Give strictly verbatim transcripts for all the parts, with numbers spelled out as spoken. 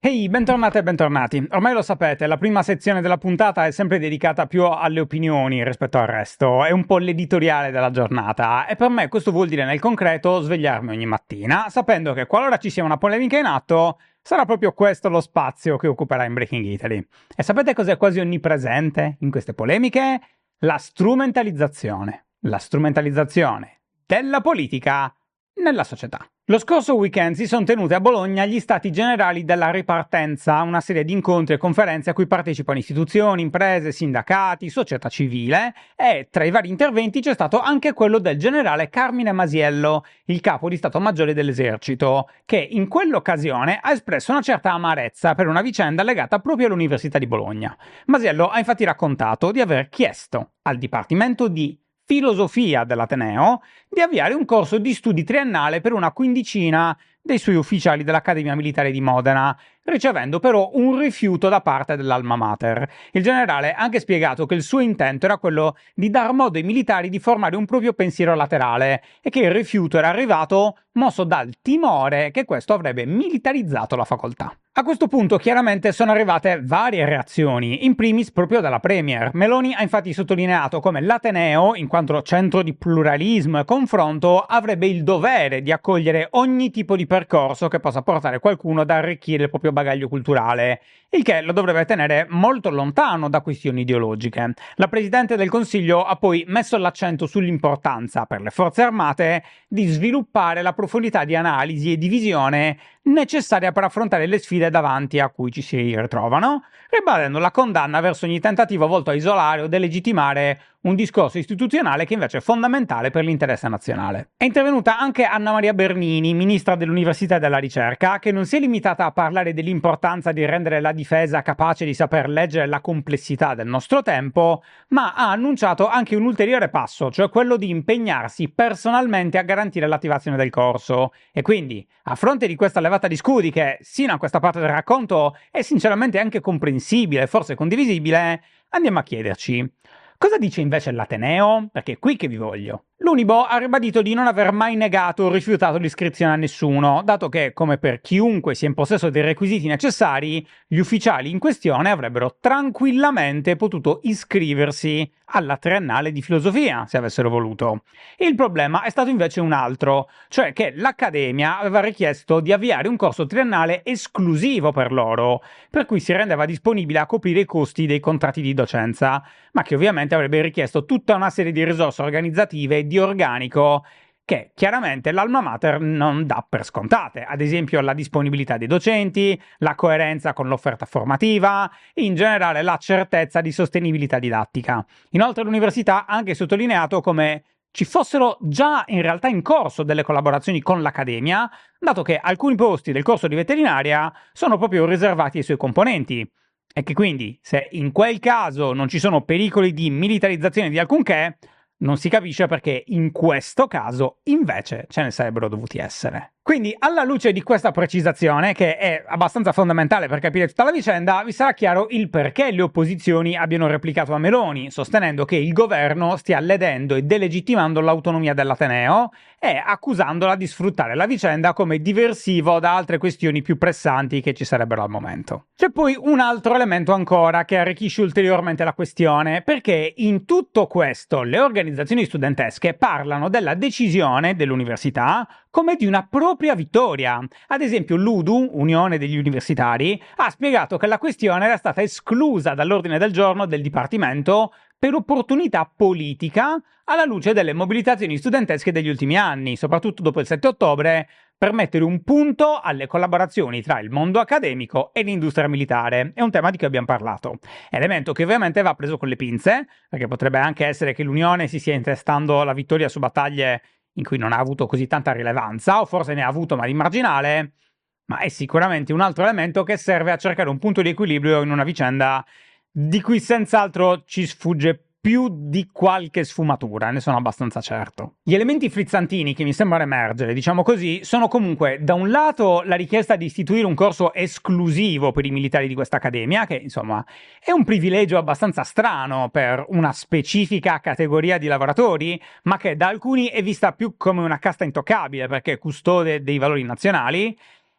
Ehi, bentornate e bentornati. Ormai lo sapete, la prima sezione della puntata è sempre dedicata più alle opinioni rispetto al resto, è un po' l'editoriale della giornata e per me questo vuol dire nel concreto svegliarmi ogni mattina sapendo che qualora ci sia una polemica in atto sarà proprio questo lo spazio che occuperà in Breaking Italy. E sapete cos'è quasi onnipresente in queste polemiche? La strumentalizzazione. La strumentalizzazione della politica nella società. Lo scorso weekend si sono tenute a Bologna gli Stati Generali della Ripartenza, una serie di incontri e conferenze a cui partecipano istituzioni, imprese, sindacati, società civile e tra i vari interventi c'è stato anche quello del generale Carmine Masiello, il capo di Stato Maggiore dell'Esercito, che in quell'occasione ha espresso una certa amarezza per una vicenda legata proprio all'Università di Bologna. Masiello ha infatti raccontato di aver chiesto al Dipartimento di Filosofia dell'Ateneo di avviare un corso di studi triennale per una quindicina dei suoi ufficiali dell'Accademia Militare di Modena, ricevendo però un rifiuto da parte dell'Alma Mater. Il generale ha anche spiegato che il suo intento era quello di dar modo ai militari di formare un proprio pensiero laterale e che il rifiuto era arrivato mosso dal timore che questo avrebbe militarizzato la facoltà. A questo punto chiaramente sono arrivate varie reazioni, in primis proprio dalla Premier. Meloni ha infatti sottolineato come l'Ateneo, in quanto centro di pluralismo e confronto, avrebbe il dovere di accogliere ogni tipo di percorso che possa portare qualcuno ad arricchire il proprio bagaglio culturale, il che lo dovrebbe tenere molto lontano da questioni ideologiche. La Presidente del Consiglio ha poi messo l'accento sull'importanza per le forze armate di sviluppare la profondità di analisi e di visione necessaria per affrontare le sfide davanti a cui ci si ritrovano, ribadendo la condanna verso ogni tentativo volto a isolare o delegittimare un discorso istituzionale che invece è fondamentale per l'interesse nazionale. È intervenuta anche Anna Maria Bernini, ministra dell'Università e della Ricerca, che non si è limitata a parlare dell'importanza di rendere la difesa capace di saper leggere la complessità del nostro tempo, ma ha annunciato anche un ulteriore passo, cioè quello di impegnarsi personalmente a garantire l'attivazione del corso. E quindi, a fronte di questa levata di scudi che, sino a questa parte del racconto, è sinceramente anche comprensibile, forse condivisibile, andiamo a chiederci: cosa dice invece l'Ateneo? Perché è qui che vi voglio. L'Unibo ha ribadito di non aver mai negato o rifiutato l'iscrizione a nessuno, dato che, come per chiunque sia in possesso dei requisiti necessari, gli ufficiali in questione avrebbero tranquillamente potuto iscriversi alla triennale di filosofia, se avessero voluto. Il problema è stato invece un altro, cioè che l'Accademia aveva richiesto di avviare un corso triennale esclusivo per loro, per cui si rendeva disponibile a coprire i costi dei contratti di docenza, ma che ovviamente avrebbe richiesto tutta una serie di risorse organizzative e di organico che chiaramente l'Alma Mater non dà per scontate, ad esempio la disponibilità dei docenti, la coerenza con l'offerta formativa e in generale la certezza di sostenibilità didattica. Inoltre l'università ha anche sottolineato come ci fossero già in realtà in corso delle collaborazioni con l'Accademia, dato che alcuni posti del corso di veterinaria sono proprio riservati ai suoi componenti. E che quindi, se in quel caso non ci sono pericoli di militarizzazione di alcunché, non si capisce perché in questo caso invece ce ne sarebbero dovuti essere. Quindi, alla luce di questa precisazione, che è abbastanza fondamentale per capire tutta la vicenda, vi sarà chiaro il perché le opposizioni abbiano replicato a Meloni, sostenendo che il governo stia ledendo e delegittimando l'autonomia dell'Ateneo e accusandola di sfruttare la vicenda come diversivo da altre questioni più pressanti che ci sarebbero al momento. C'è poi un altro elemento ancora che arricchisce ulteriormente la questione, perché in tutto questo le organizzazioni studentesche parlano della decisione dell'università come di una propria vittoria. Ad esempio l'U D U, Unione degli Universitari, ha spiegato che la questione era stata esclusa dall'ordine del giorno del Dipartimento per opportunità politica alla luce delle mobilitazioni studentesche degli ultimi anni, soprattutto dopo il sette ottobre, per mettere un punto alle collaborazioni tra il mondo accademico e l'industria militare. È un tema di cui abbiamo parlato. Elemento che ovviamente va preso con le pinze, perché potrebbe anche essere che l'Unione si stia intestando la vittoria su battaglie in cui non ha avuto così tanta rilevanza, o forse ne ha avuto ma di marginale, ma è sicuramente un altro elemento che serve a cercare un punto di equilibrio in una vicenda di cui senz'altro ci sfugge più di qualche sfumatura, ne sono abbastanza certo. Gli elementi frizzantini che mi sembrano emergere, diciamo così, sono comunque da un lato la richiesta di istituire un corso esclusivo per i militari di questa accademia, che insomma è un privilegio abbastanza strano per una specifica categoria di lavoratori, ma che da alcuni è vista più come una casta intoccabile perché è custode dei valori nazionali.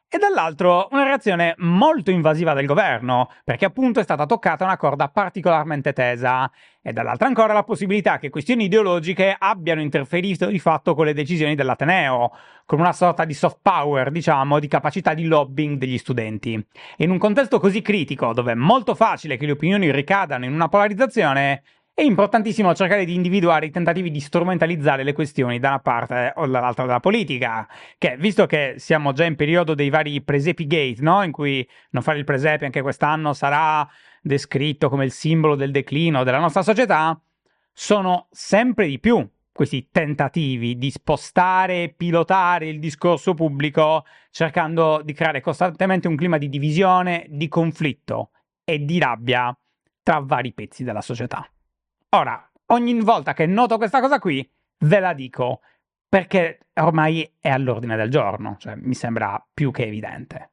e dall'altro una reazione molto invasiva del governo, perché appunto è stata toccata una corda particolarmente tesa, e dall'altra ancora la possibilità che questioni ideologiche abbiano interferito di fatto con le decisioni dell'Ateneo, con una sorta di soft power, diciamo, di capacità di lobbying degli studenti. E in un contesto così critico, dove è molto facile che le opinioni ricadano in una polarizzazione, è importantissimo cercare di individuare i tentativi di strumentalizzare le questioni da una parte o dall'altra della politica, che visto che siamo già in periodo dei vari presepi gate, no? In cui non fare il presepe anche quest'anno sarà descritto come il simbolo del declino della nostra società, sono sempre di più questi tentativi di spostare e pilotare il discorso pubblico cercando di creare costantemente un clima di divisione, di conflitto e di rabbia tra vari pezzi della società. Ora, ogni volta che noto questa cosa qui, ve la dico, perché ormai è all'ordine del giorno, cioè mi sembra più che evidente.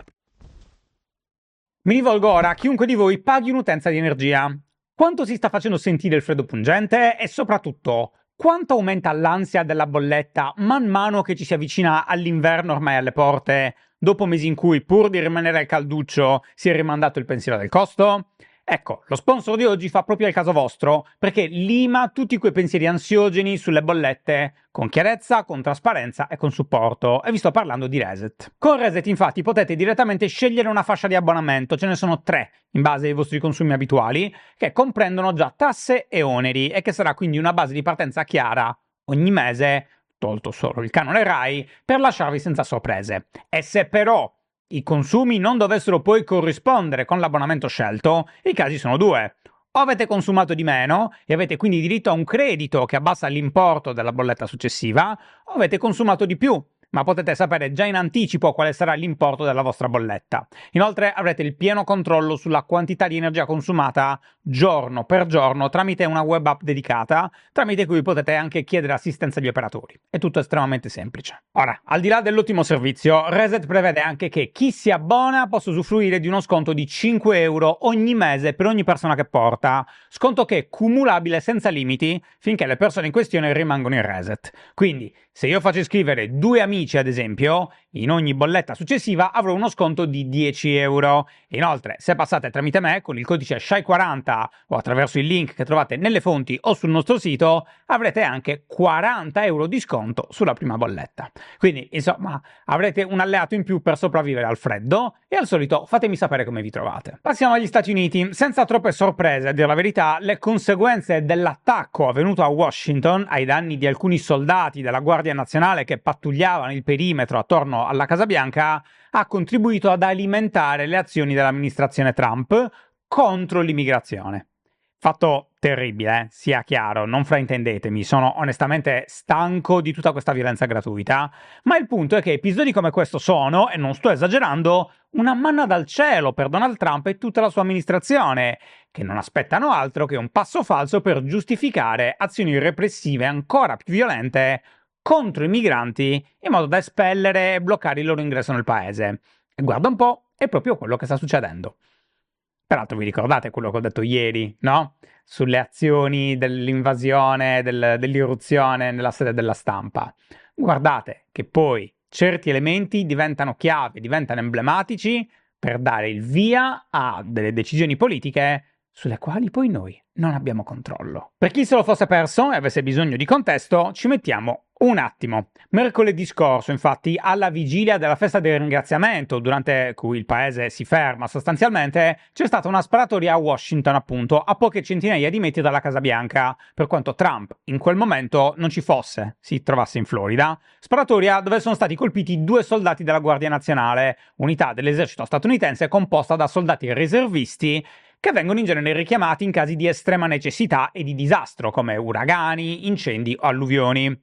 Mi rivolgo ora a chiunque di voi paghi un'utenza di energia. Quanto si sta facendo sentire il freddo pungente e soprattutto quanto aumenta l'ansia della bolletta man mano che ci si avvicina all'inverno ormai alle porte, dopo mesi in cui pur di rimanere al calduccio si è rimandato il pensiero del costo? Ecco, lo sponsor di oggi fa proprio il caso vostro, perché lima tutti quei pensieri ansiogeni sulle bollette con chiarezza, con trasparenza e con supporto. E vi sto parlando di Reset. Con Reset, infatti, potete direttamente scegliere una fascia di abbonamento, ce ne sono tre, in base ai vostri consumi abituali, che comprendono già tasse e oneri e che sarà quindi una base di partenza chiara ogni mese, tolto solo il canone Rai, per lasciarvi senza sorprese. E se però i consumi non dovessero poi corrispondere con l'abbonamento scelto, i casi sono due. O avete consumato di meno e avete quindi diritto a un credito che abbassa l'importo della bolletta successiva, o avete consumato di più, ma potete sapere già in anticipo quale sarà l'importo della vostra bolletta. Inoltre avrete il pieno controllo sulla quantità di energia consumata giorno per giorno tramite una web app dedicata, tramite cui potete anche chiedere assistenza agli operatori. È tutto estremamente semplice. Ora, al di là dell'ottimo servizio, Reset prevede anche che chi si abbona possa usufruire di uno sconto di cinque euro ogni mese per ogni persona che porta, sconto che è cumulabile senza limiti finché le persone in questione rimangono in Reset. Quindi, se io faccio iscrivere due amici, ad esempio, in ogni bolletta successiva avrò uno sconto di dieci euro. Inoltre, se passate tramite me con il codice S H A I quaranta o attraverso il link che trovate nelle fonti o sul nostro sito, avrete anche quaranta euro di sconto sulla prima bolletta. Quindi, insomma, avrete un alleato in più per sopravvivere al freddo e al solito fatemi sapere come vi trovate. Passiamo agli Stati Uniti. Senza troppe sorprese, a dire la verità, le conseguenze dell'attacco avvenuto a Washington ai danni di alcuni soldati della Guardia Nazionale che pattugliavano il perimetro attorno alla Casa Bianca ha contribuito ad alimentare le azioni dell'amministrazione Trump contro l'immigrazione. Fatto terribile, eh? Sia chiaro, non fraintendetemi, sono onestamente stanco di tutta questa violenza gratuita, ma il punto è che episodi come questo sono, e non sto esagerando, una manna dal cielo per Donald Trump e tutta la sua amministrazione, che non aspettano altro che un passo falso per giustificare azioni repressive ancora più violente contro i migranti in modo da espellere e bloccare il loro ingresso nel paese. E guarda un po', è proprio quello che sta succedendo. Peraltro vi ricordate quello che ho detto ieri, no? Sulle azioni dell'invasione, del, dell'irruzione nella sede della stampa. Guardate che poi certi elementi diventano chiave, diventano emblematici per dare il via a delle decisioni politiche sulle quali poi noi non abbiamo controllo. Per chi se lo fosse perso e avesse bisogno di contesto, ci mettiamo un attimo. Mercoledì scorso, infatti, alla vigilia della festa del ringraziamento, durante cui il paese si ferma sostanzialmente, c'è stata una sparatoria a Washington, appunto, a poche centinaia di metri dalla Casa Bianca, per quanto Trump in quel momento non ci fosse, si trovasse in Florida. Sparatoria dove sono stati colpiti due soldati della Guardia Nazionale, unità dell'esercito statunitense composta da soldati riservisti che vengono in genere richiamati in casi di estrema necessità e di disastro, come uragani, incendi o alluvioni.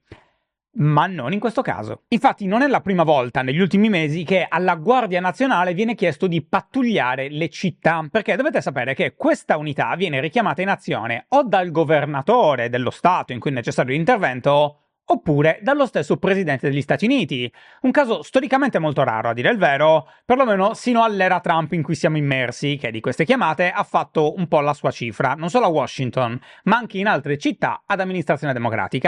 Ma non in questo caso. Infatti non è la prima volta negli ultimi mesi che alla Guardia Nazionale viene chiesto di pattugliare le città, perché dovete sapere che questa unità viene richiamata in azione o dal governatore dello Stato in cui è necessario l'intervento, oppure dallo stesso Presidente degli Stati Uniti. Un caso storicamente molto raro, a dire il vero, perlomeno sino all'era Trump in cui siamo immersi, che di queste chiamate ha fatto un po' la sua cifra, non solo a Washington, ma anche in altre città ad amministrazione democratica,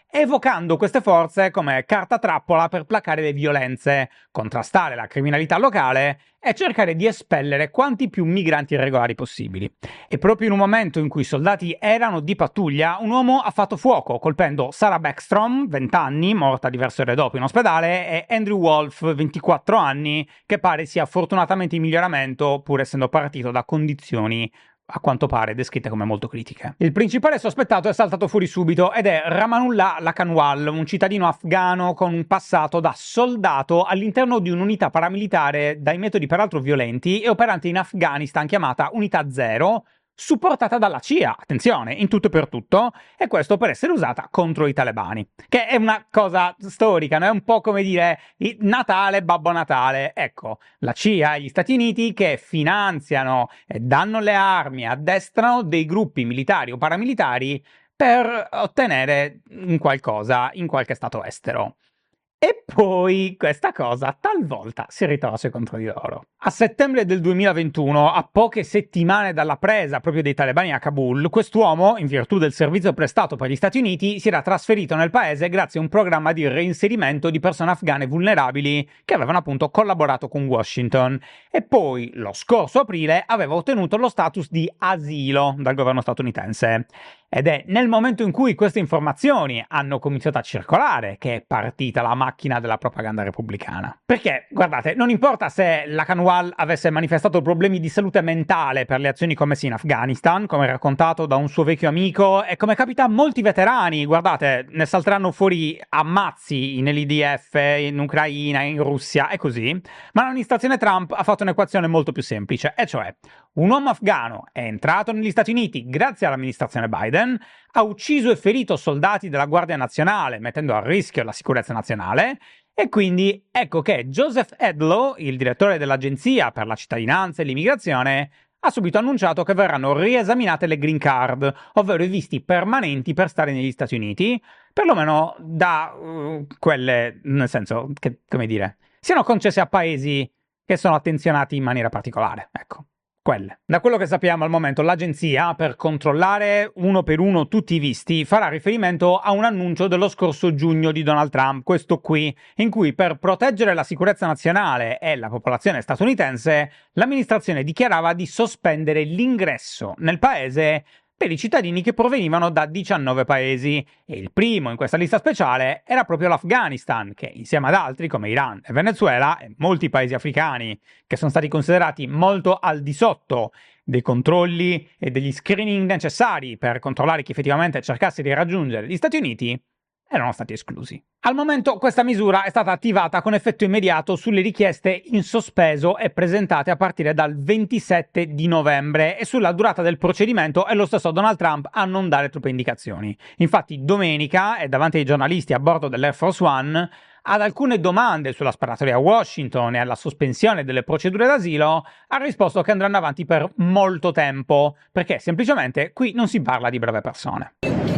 evocando queste forze come carta trappola per placare le violenze, contrastare la criminalità locale e cercare di espellere quanti più migranti irregolari possibili. E proprio in un momento in cui i soldati erano di pattuglia, un uomo ha fatto fuoco, colpendo Sarah Backstrom, venti anni, morta diverse ore dopo in ospedale, e Andrew Wolf, ventiquattro anni, che pare sia fortunatamente in miglioramento, pur essendo partito da condizioni a quanto pare descritte come molto critiche. Il principale sospettato è saltato fuori subito ed è Ramanullah Lakanwal, un cittadino afghano con un passato da soldato all'interno di un'unità paramilitare dai metodi peraltro violenti e operante in Afghanistan chiamata Unità Zero, supportata dalla C I A, attenzione, in tutto e per tutto, e questo per essere usata contro i talebani, che è una cosa storica, no? È un po' come dire Natale, Babbo Natale. Ecco, la C I A e gli Stati Uniti che finanziano e danno le armi, addestrano dei gruppi militari o paramilitari per ottenere un qualcosa in qualche stato estero. E poi questa cosa talvolta si ritorce contro di loro. A settembre del duemilaventuno, a poche settimane dalla presa proprio dei talebani a Kabul, quest'uomo, in virtù del servizio prestato per gli Stati Uniti, si era trasferito nel paese grazie a un programma di reinserimento di persone afghane vulnerabili che avevano appunto collaborato con Washington. E poi, lo scorso aprile, aveva ottenuto lo status di asilo dal governo statunitense. Ed è nel momento in cui queste informazioni hanno cominciato a circolare che è partita la macchina della propaganda repubblicana. Perché, guardate, non importa se Lakanwal avesse manifestato problemi di salute mentale per le azioni commesse in Afghanistan, come raccontato da un suo vecchio amico, e come capita a molti veterani, guardate, ne salteranno fuori ammazzi in L I D F, in Ucraina, in Russia e così, ma l'amministrazione Trump ha fatto un'equazione molto più semplice, e cioè un uomo afghano è entrato negli Stati Uniti grazie all'amministrazione Biden, ha ucciso e ferito soldati della Guardia Nazionale, mettendo a rischio la sicurezza nazionale, e quindi ecco che Joseph Edlow, il direttore dell'Agenzia per la cittadinanza e l'immigrazione, ha subito annunciato che verranno riesaminate le green card, ovvero i visti permanenti per stare negli Stati Uniti, perlomeno da uh, quelle, nel senso, che, come dire, siano concesse a paesi che sono attenzionati in maniera particolare, ecco. Quelle. Da quello che sappiamo al momento, l'agenzia, per controllare uno per uno tutti i visti, farà riferimento a un annuncio dello scorso giugno di Donald Trump, questo qui, in cui per proteggere la sicurezza nazionale e la popolazione statunitense, l'amministrazione dichiarava di sospendere l'ingresso nel paese per i cittadini che provenivano da diciannove paesi, e il primo in questa lista speciale era proprio l'Afghanistan, che insieme ad altri come Iran e Venezuela e molti paesi africani, che sono stati considerati molto al di sotto dei controlli e degli screening necessari per controllare chi effettivamente cercasse di raggiungere gli Stati Uniti, erano stati esclusi. Al momento questa misura è stata attivata con effetto immediato sulle richieste in sospeso e presentate a partire dal ventisette di novembre, e sulla durata del procedimento è lo stesso Donald Trump a non dare troppe indicazioni. Infatti domenica, e davanti ai giornalisti a bordo dell'Air Force One, ad alcune domande sulla sparatoria a Washington e alla sospensione delle procedure d'asilo, ha risposto che andranno avanti per molto tempo, perché semplicemente qui non si parla di breve persone.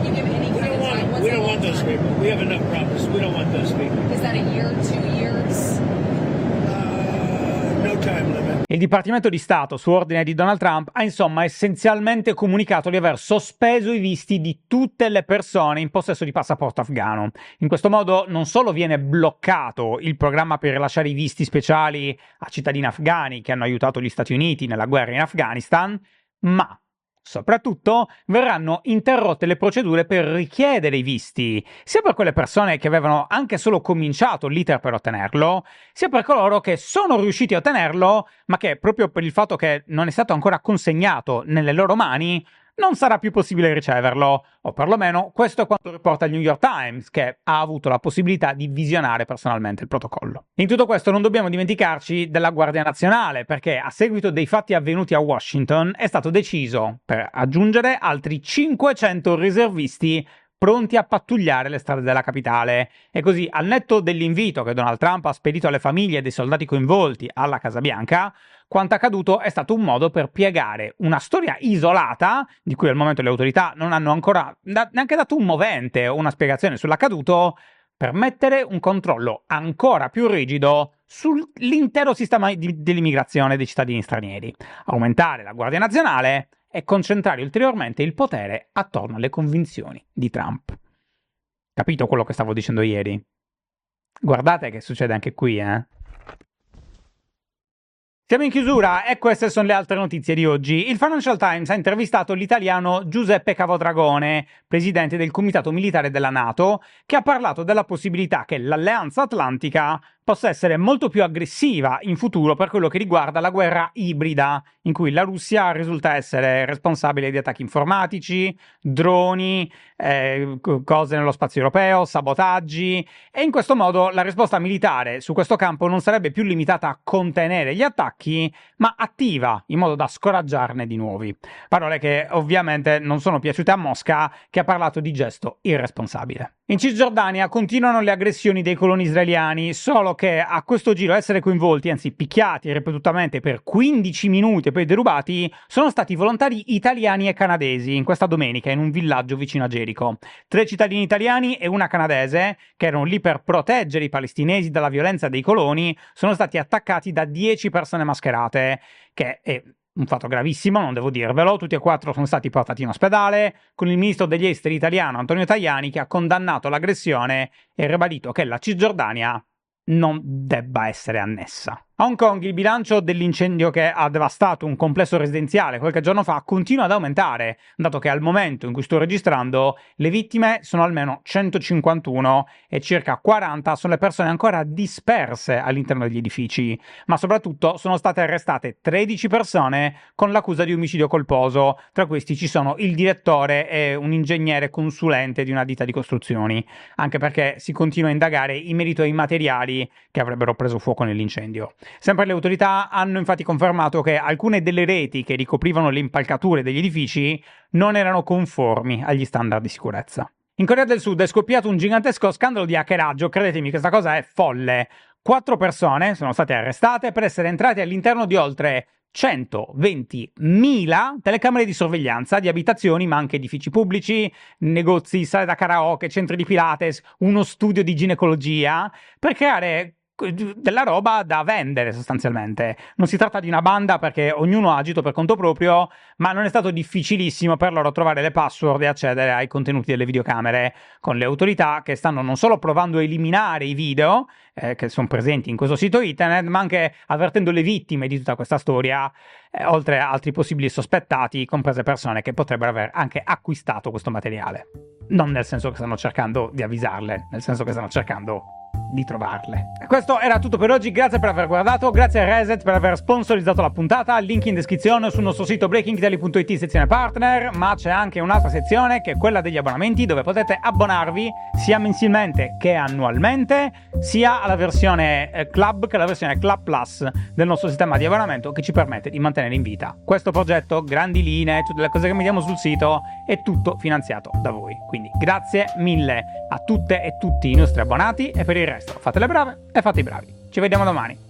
We don't want those people. We have enough problems. We don't want those people. Is that a year, two years? Uh, no time limit. Il Dipartimento di Stato, su ordine di Donald Trump, ha insomma essenzialmente comunicato di aver sospeso i visti di tutte le persone in possesso di passaporto afghano. In questo modo non solo viene bloccato il programma per rilasciare i visti speciali a cittadini afghani che hanno aiutato gli Stati Uniti nella guerra in Afghanistan, ma soprattutto verranno interrotte le procedure per richiedere i visti, sia per quelle persone che avevano anche solo cominciato l'iter per ottenerlo, sia per coloro che sono riusciti a ottenerlo, ma che proprio per il fatto che non è stato ancora consegnato nelle loro mani, non sarà più possibile riceverlo, o perlomeno questo è quanto riporta il New York Times, che ha avuto la possibilità di visionare personalmente il protocollo. In tutto questo non dobbiamo dimenticarci della Guardia Nazionale, perché a seguito dei fatti avvenuti a Washington è stato deciso per aggiungere altri cinquecento riservisti pronti a pattugliare le strade della capitale. E così, al netto dell'invito che Donald Trump ha spedito alle famiglie dei soldati coinvolti alla Casa Bianca, quanto accaduto è stato un modo per piegare una storia isolata, di cui al momento le autorità non hanno ancora da- neanche dato un movente o una spiegazione sull'accaduto, per mettere un controllo ancora più rigido sull'intero sistema di- dell'immigrazione dei cittadini stranieri, aumentare la Guardia Nazionale e concentrare ulteriormente il potere attorno alle convinzioni di Trump. Capito quello che stavo dicendo ieri? Guardate che succede anche qui, eh. Siamo in chiusura e queste sono le altre notizie di oggi. Il Financial Times ha intervistato l'italiano Giuseppe Cavodragone, presidente del Comitato Militare della NATO, che ha parlato della possibilità che l'Alleanza Atlantica possa essere molto più aggressiva in futuro per quello che riguarda la guerra ibrida, in cui la Russia risulta essere responsabile di attacchi informatici, droni, eh, cose nello spazio europeo, sabotaggi, e in questo modo la risposta militare su questo campo non sarebbe più limitata a contenere gli attacchi, ma attiva, in modo da scoraggiarne di nuovi. Parole che ovviamente non sono piaciute a Mosca, che ha parlato di gesto irresponsabile. In Cisgiordania continuano le aggressioni dei coloni israeliani, solo che a questo giro essere coinvolti, anzi picchiati ripetutamente per quindici minuti e poi derubati, sono stati volontari italiani e canadesi in questa domenica in un villaggio vicino a Gerico. Tre cittadini italiani e una canadese, che erano lì per proteggere i palestinesi dalla violenza dei coloni, sono stati attaccati da dieci persone mascherate, che è un fatto gravissimo, non devo dirvelo. Tutti e quattro sono stati portati in ospedale, con il ministro degli esteri italiano Antonio Tajani che ha condannato l'aggressione e ribadito che la Cisgiordania non debba essere annessa. A Hong Kong il bilancio dell'incendio che ha devastato un complesso residenziale qualche giorno fa continua ad aumentare, dato che al momento in cui sto registrando le vittime sono almeno centocinquantuno e circa quaranta sono le persone ancora disperse all'interno degli edifici, ma soprattutto sono state arrestate tredici persone con l'accusa di omicidio colposo. Tra questi ci sono il direttore e un ingegnere consulente di una ditta di costruzioni, anche perché si continua a indagare in merito ai materiali che avrebbero preso fuoco nell'incendio. Sempre le autorità hanno infatti confermato che alcune delle reti che ricoprivano le impalcature degli edifici non erano conformi agli standard di sicurezza. In Corea del Sud è scoppiato un gigantesco scandalo di hackeraggio, credetemi questa cosa è folle. Quattro persone sono state arrestate per essere entrate all'interno di oltre centoventimila telecamere di sorveglianza di abitazioni, ma anche edifici pubblici, negozi, sale da karaoke, centri di Pilates, uno studio di ginecologia, per creare della roba da vendere sostanzialmente. Non si tratta di una banda perché ognuno ha agito per conto proprio, ma non è stato difficilissimo per loro trovare le password e accedere ai contenuti delle videocamere, con le autorità che stanno non solo provando a eliminare i video eh, che sono presenti in questo sito internet, ma anche avvertendo le vittime di tutta questa storia, eh, oltre a altri possibili sospettati, comprese persone che potrebbero aver anche acquistato questo materiale. Non nel senso che stanno cercando di avvisarle, nel senso che stanno cercando di trovarle. Questo era tutto per oggi, grazie per aver guardato, grazie a Reset per aver sponsorizzato la puntata, link in descrizione sul nostro sito breaking daily punto it sezione partner, ma c'è anche un'altra sezione che è quella degli abbonamenti, dove potete abbonarvi sia mensilmente che annualmente, sia alla versione eh, Club che alla versione Club Plus del nostro sistema di abbonamento, che ci permette di mantenere in vita questo progetto, grandi linee, tutte le cose che mettiamo sul sito, è tutto finanziato da voi. Quindi grazie mille a tutte e tutti i nostri abbonati, e per il resto fate le brave e fate i bravi. Ci vediamo domani.